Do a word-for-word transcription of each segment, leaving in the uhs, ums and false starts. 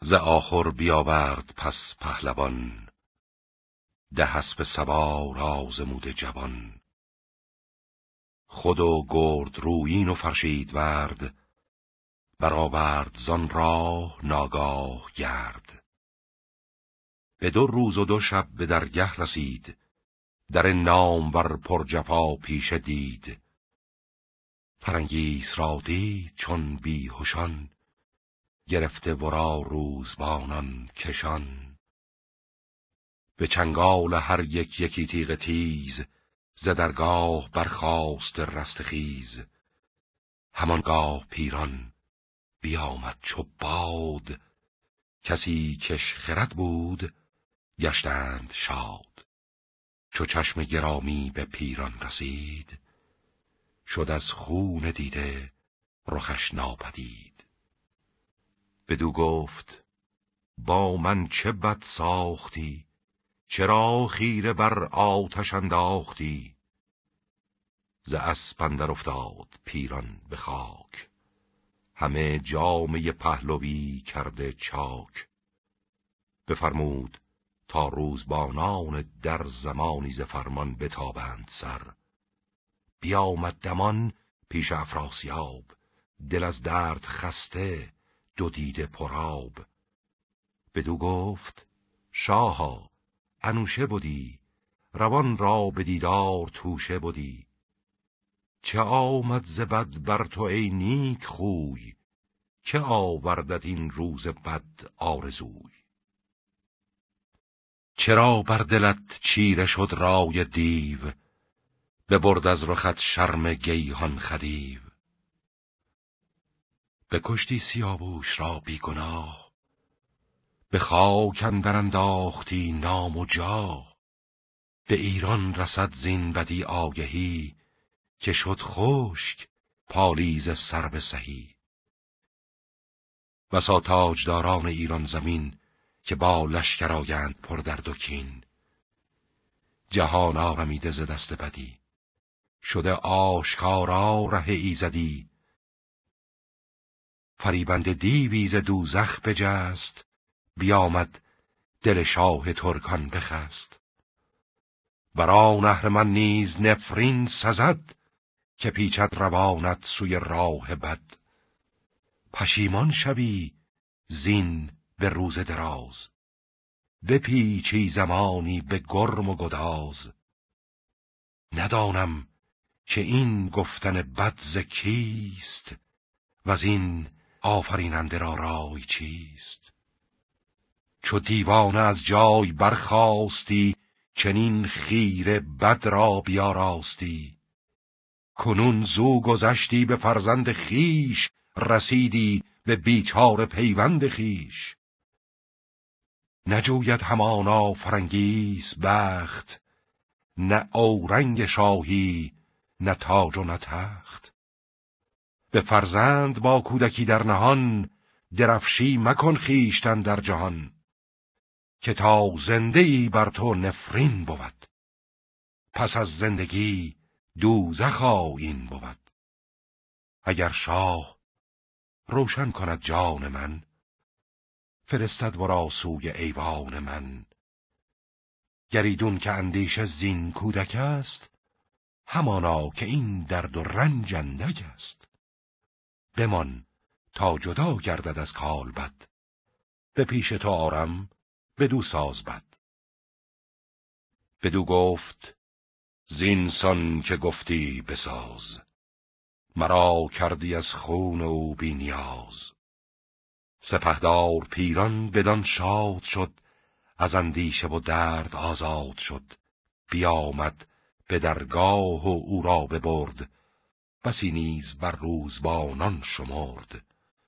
ز آخر بیاورد پس پهلوان، ده اسب سوار آزموده جوان. خود و گرد رویین و فرشید ورد، برآورد زان راه ناگاه گرد. به دو روز و دو شب به درگه رسید، در نامور پر جفا پیش دید. فرنگیس را دید چون بیهوشان، گرفته ورا روزبانان کشان. به چنگال هر یک یکی تیغ تیز، ز درگاه برخاست رستخیز. همانگاه پیران بیامد چو باد، کسی کش خرد بود گشتند شاد. چو چشم گرامی به پیران رسید، شد از خون دیده رخش ناپدید. بدو گفت با من چه بد ساختی، چرا خیره بر آتش انداختی؟ ز اسپ اندر افتاد پیران به خاک، همه جامه پهلوی کرده چاک. بفرمود تا روزبانان در زمانی ز فرمان بتابند سر. بیامد دمان پیش افراسیاب، دل از درد خسته دو دیده پرآب. بدو گفت شاها انوشه بودی، روان را به دیدار توشه بودی. چه آمد ز بد بر تو ای نیک خوی، که آوردت این روز بد آرزوی؟ چرا بر دلت چیره شد رای دیو، ببرد از رخت شرم گیهان خدیو؟ بکشتی سیاووش را بی گناه، به خاک اندر انداختی نام و جاه. به ایران رسد زین بدی آگهی، که شد خشک پالیز سر سهی. بسا تاجداران ایران زمین، که با لشکر آیند پر درد و کین. جهان آرمیده ز دست بدی، شده آشکارا ره ایزدی. فریبنده دیوی ز دوزخ بجست، بیامد دل شاه ترکان بخست. بران اهرمن نیز نفرین سزد، که پیچد روانت سوی راه بد. پشیمان شوی زین به روز دراز، بپیچی زمانی به گرم و گداز. ندانم که این گفتن بد ز کیست، وز این آفریننده را رای چیست؟ چو دیوانه از جای برخاستی، چنین خیره بد را بیاراستی. کنون زو گذشتی به فرزند خیش، رسیدی به بیچاره پیوند خیش. نجوید همانا فرنگیس بخت، نه اورنگ شاهی نه تاج و نه تخت. به فرزند با کودکی در نهان، درفشی مکن خویشتن در جهان. که تا زنده ای بر تو نفرین بود، پس از زندگی دوزخ آیین بود. اگر شاه روشن کند جان من، فرستد ورا سوی ایوان من. گریدون که اندیشه زین کودک است، همانا که این درد و رنج اندک است. بمان تا جدا گردد از کالبد، به پیش تو آرم بدو ساز بد. بدو گفت زین سان که گفتی بساز، مرا کردی از خون او بی نیاز. سپهدار پیران بدان شاد شد، از اندیشه و درد آزاد شد. بیامد به درگاه و او را ببرد، بسی نیز بر روزبانان شمرد.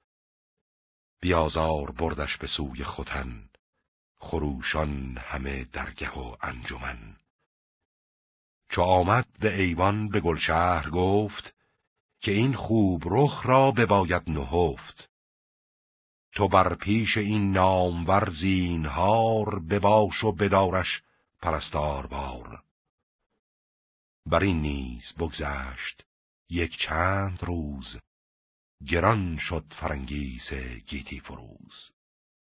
بیازار بردش به سوی ختن، خروشان همه درگه و انجمن. چو آمد به ایوان به گلشهر گفت، که این خوب رخ را بباید نهفت. تو بر پیش این نامور زینهار، بباش و بدارش پرستار بار. بر این نیز بگذشت یک چند روز، گران شد فرنگیس گیتی فروز.